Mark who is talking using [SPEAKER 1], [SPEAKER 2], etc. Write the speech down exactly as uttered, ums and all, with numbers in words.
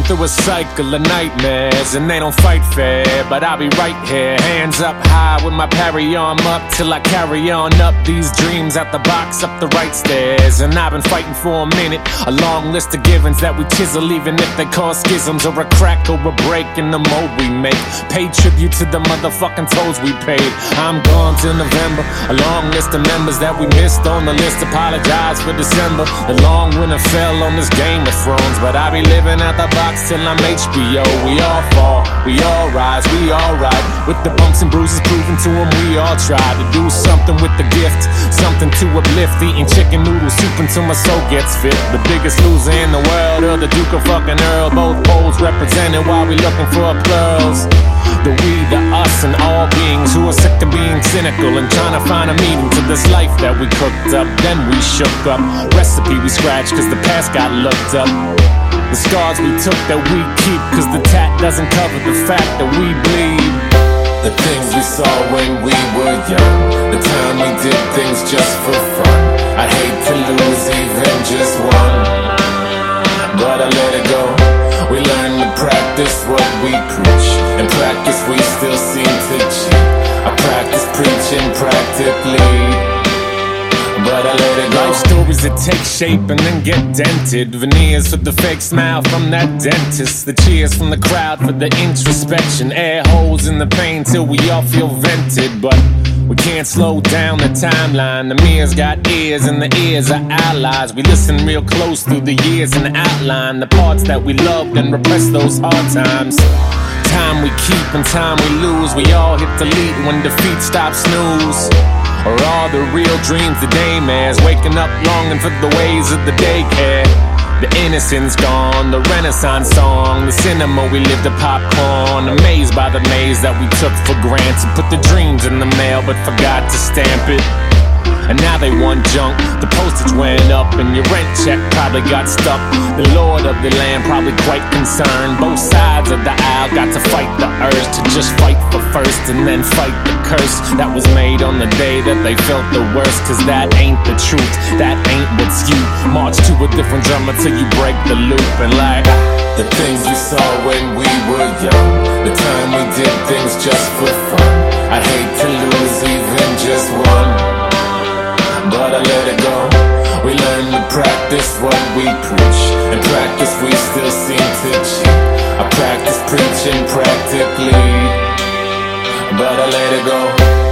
[SPEAKER 1] going through a cycle of nightmares, and they don't fight fair, but I'll be right here, hands up high with my parry arm up, till I carry on up these dreams out the box, up the right stairs. And I've been fighting for a minute, a long list of givens that we chisel, even if they cause schisms or a crack or a break in the mold we make. Pay tribute to the motherfucking tolls we paid. I'm gone till November, a long list of members that we missed on the list. Apologize for December, the long winter fell on this Game of Thrones, but I be living out the box till I'm H B O. We all fall, we all rise, we all ride, with the bumps and bruises proving to them we all try to do something with the gift, something to uplift. Eating chicken noodle soup until my soul gets fit. The biggest loser in the world, or the Duke of fucking Earl, both poles represented while we looking for plurals. The we, the us, and all beings who are sick of being cynical and trying to find a meaning to this life that we cooked up, then we shook up. Recipe we scratched cause the past got looked up. The scars we took that we keep, cause the tat doesn't cover the fact that we bleed. The things we saw when we were young, the time we did things just for fun. I'd hate to lose even just one, but I let it go. We learn to practice what we preach, and practice we still seem to cheat. I practice preaching practically, but I let it go. Life stories that take shape and then get dented. Veneers for the fake smile from that dentist. The cheers from the crowd for the introspection. Air holes in the pain till we all feel vented. But we can't slow down the timeline. The mirrors got ears and the ears are allies. We listen real close through the years and outline the parts that we loved and repress those hard times. Time we keep and time we lose. We all hit delete when defeat stops snooze. Or all the real dreams the daymares, waking up longing for the ways of the daycare. The innocence gone, the renaissance song, the cinema we lived, the popcorn. Amazed by the maze that we took for granted. Put the dreams in the mail but forgot to stamp it. And now they want junk, the postage went up and your rent check probably got stuck. The lord of the land probably quite concerned. Both sides of the aisle got to fight the urge to just fight for first, and then fight the curse that was made on the day that they felt the worst. Cause that ain't the truth, that ain't what's you. March to a different drummer till you break the loop. And like the things we saw when we were young, the time we did things just for fun. I'd hate to lose even just one, but I let it go. We learn to practice what we preach, and practice we still seem to cheat. I practice preaching practically, but I let it go.